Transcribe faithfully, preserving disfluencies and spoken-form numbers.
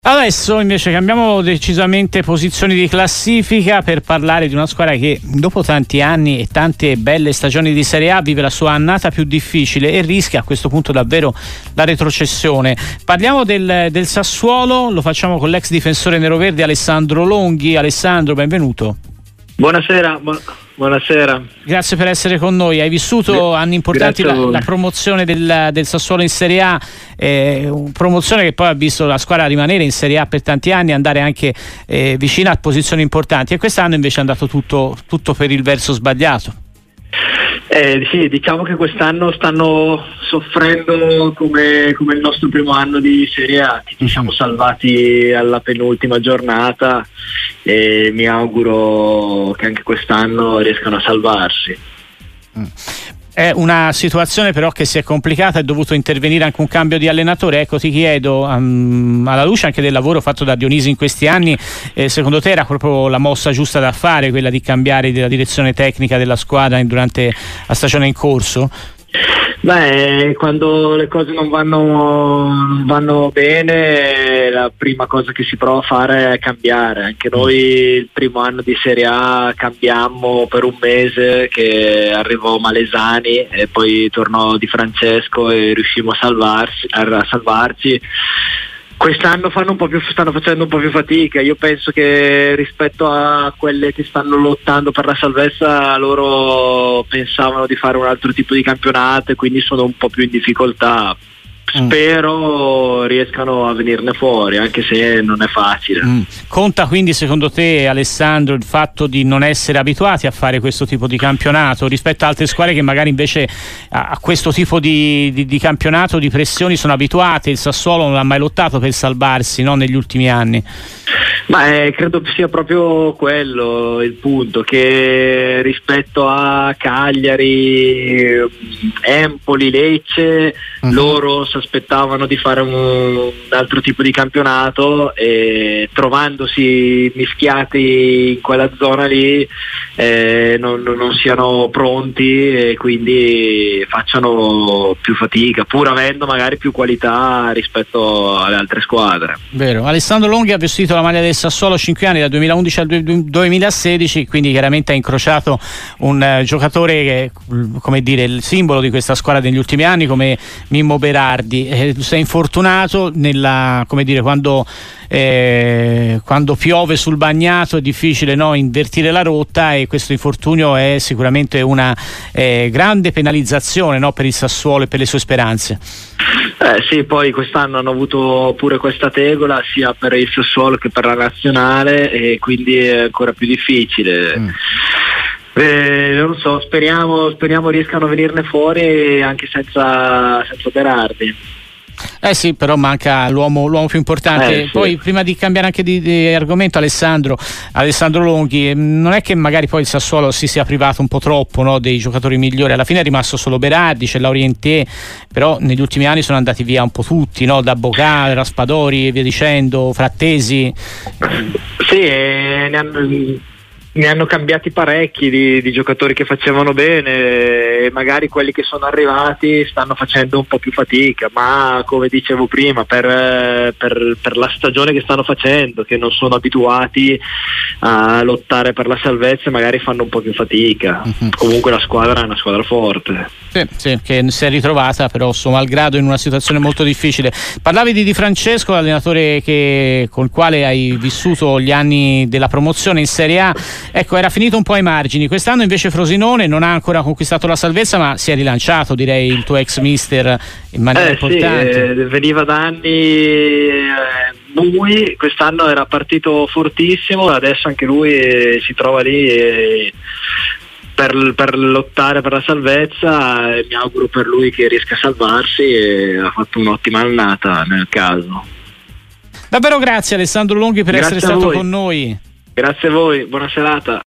Adesso invece cambiamo decisamente posizioni di classifica per parlare di una squadra che dopo tanti anni e tante belle stagioni di Serie A vive la sua annata più difficile e rischia a questo punto davvero la retrocessione. Parliamo del, del Sassuolo, lo facciamo con l'ex difensore neroverde Alessandro Longhi. Alessandro, benvenuto. Buonasera, bu- buonasera. Grazie per essere con noi. Hai vissuto anni importanti, la, la promozione del, del Sassuolo in Serie A, eh, promozione che poi ha visto la squadra rimanere in Serie A per tanti anni, andare anche eh, vicina a posizioni importanti, e quest'anno invece è andato tutto, tutto per il verso sbagliato. Eh, sì, diciamo che quest'anno stanno soffrendo come, come il nostro primo anno di Serie A. Ci siamo salvati alla penultima giornata e mi auguro che anche quest'anno riescano a salvarsi. Mm. È una situazione però che si è complicata, è dovuto intervenire anche un cambio di allenatore. Ecco, ti chiedo, um, alla luce anche del lavoro fatto da Dionisi in questi anni, eh, secondo te era proprio la mossa giusta da fare, quella di cambiare la direzione tecnica della squadra durante la stagione in corso? Beh, quando le cose non vanno, non vanno bene, la prima cosa che si prova a fare è cambiare. Anche noi il primo anno di Serie A cambiammo per un mese, che arrivò Malesani e poi tornò Di Francesco e riuscimmo a salvarsi, a salvarci. Quest'anno fanno un po' più, stanno facendo un po' più fatica. Io penso che rispetto a quelle che stanno lottando per la salvezza, loro pensavano di fare un altro tipo di campionato e quindi sono un po' più in difficoltà. Spero mm. riescano a venirne fuori, anche se non è facile. Mm. Conta quindi secondo te, Alessandro, il fatto di non essere abituati a fare questo tipo di campionato rispetto a altre squadre che magari invece a, a questo tipo di, di, di campionato, di pressioni sono abituate? Il Sassuolo non ha mai lottato per salvarsi, no, negli ultimi anni. Ma eh, credo sia proprio quello il punto, che rispetto a Cagliari, Empoli, Lecce, uh-huh. loro si aspettavano di fare un, un altro tipo di campionato, e trovandosi mischiati in quella zona lì eh, non, non siano pronti e quindi facciano più fatica, pur avendo magari più qualità rispetto alle altre squadre. Vero. Alessandro Longhi ha vestito la maglia del Sassuolo cinque anni, dal duemilaundici al duemilasedici, quindi chiaramente ha incrociato un uh, giocatore che, come dire, il simbolo di questa squadra negli ultimi anni, come Mimmo Berardi. Eh, sei infortunato nella, come dire, quando eh, quando piove sul bagnato è difficile, no, invertire la rotta, e questo infortunio è sicuramente una eh, grande penalizzazione, no, per il Sassuolo e per le sue speranze. Eh sì, poi quest'anno hanno avuto pure questa tegola sia per il Sassuolo che per la nazionale, e quindi è ancora più difficile. Mm. Eh, non so, speriamo, speriamo riescano a venirne fuori anche senza, senza Berardi. Eh sì, però manca l'uomo, l'uomo più importante. Eh, sì. Poi prima di cambiare anche di, di argomento, Alessandro, Alessandro Longhi, non è che magari poi il Sassuolo si sia privato un po' troppo, no, dei giocatori migliori? Alla fine è rimasto solo Berardi, c'è Laurienté, però negli ultimi anni sono andati via un po' tutti, no? Da Bocà, Raspadori e via dicendo, Frattesi. Sì, eh, ne hanno... ne hanno cambiati parecchi di, di giocatori che facevano bene, e magari quelli che sono arrivati stanno facendo un po' più fatica, ma come dicevo prima, per, per, per la stagione che stanno facendo, che non sono abituati a lottare per la salvezza, magari fanno un po' più fatica. Uh-huh. Comunque la squadra è una squadra forte. Sì, sì, che si è ritrovata però suo malgrado in una situazione molto difficile. Parlavi di Di Francesco, l'allenatore che, col quale hai vissuto gli anni della promozione in Serie A. Ecco, era finito un po' ai margini. Quest'anno invece Frosinone non ha ancora conquistato la salvezza, ma si è rilanciato, direi, il tuo ex mister in maniera eh, importante. Sì, eh, veniva da anni eh, lui, quest'anno era partito fortissimo, adesso anche lui eh, si trova lì eh, per, per lottare per la salvezza, e mi auguro per lui che riesca a salvarsi, e ha fatto un'ottima annata nel caso. Davvero grazie Alessandro Longhi per grazie essere stato con noi. Grazie a voi, buona serata.